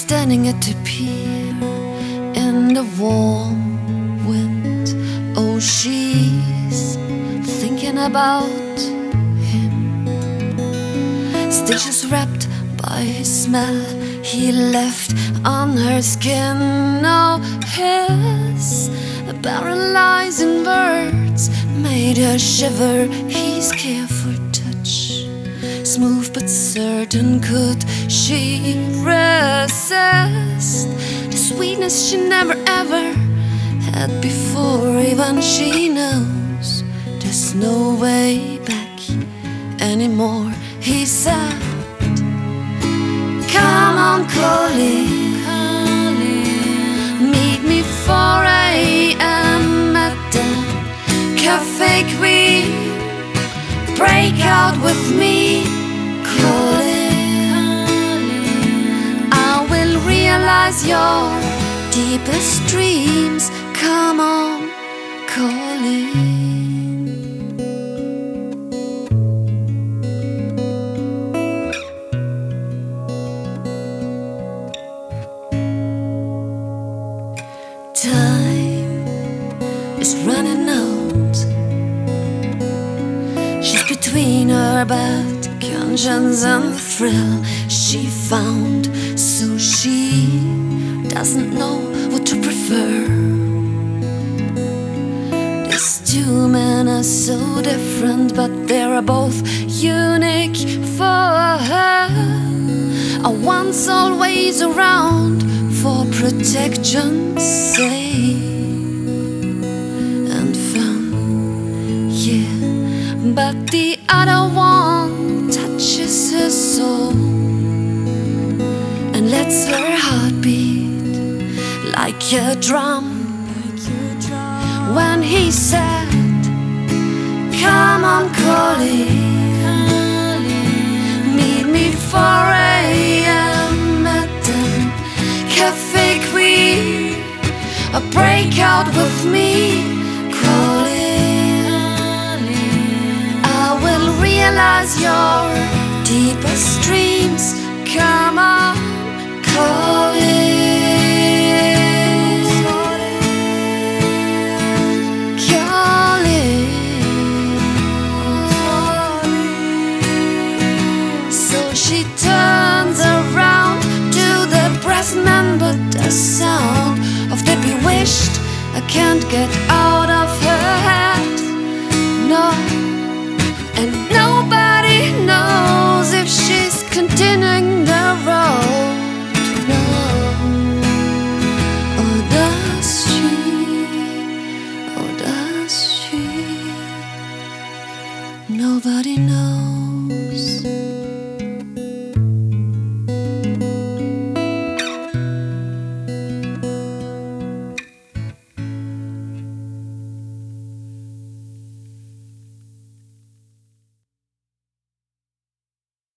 standing at the pier in the warm wind. Oh, she's thinking about him. Stitches wrapped by his smell he left on her skin. Oh, his paralyzing words made her shiver. His careful touch, smooth but certain, could she resist the sweetness she never ever had before? Even she knows there's no way back anymore. He said, come on, Colleen, meet me 4 a.m. at the Cafe Queen. Break out with me, Colleen. I will realize your deepest dreams. Come on, Colleen. Time is running out. She's between her bad conscience and thrill she found, so she doesn't know what to prefer. These two men are so different, but they're both unique for her. One's always around for protection's sake and fun, yeah, but the other one touches her soul and lets her heart beat like a drum. When he said, come on, Colleen, meet me 4 a.m. at the Cafe Queen. Break out with me, Colleen. I will realize your deepest dreams. Come on, Colleen. So she turns around to the brass man, but the sound of the bewitched I can't get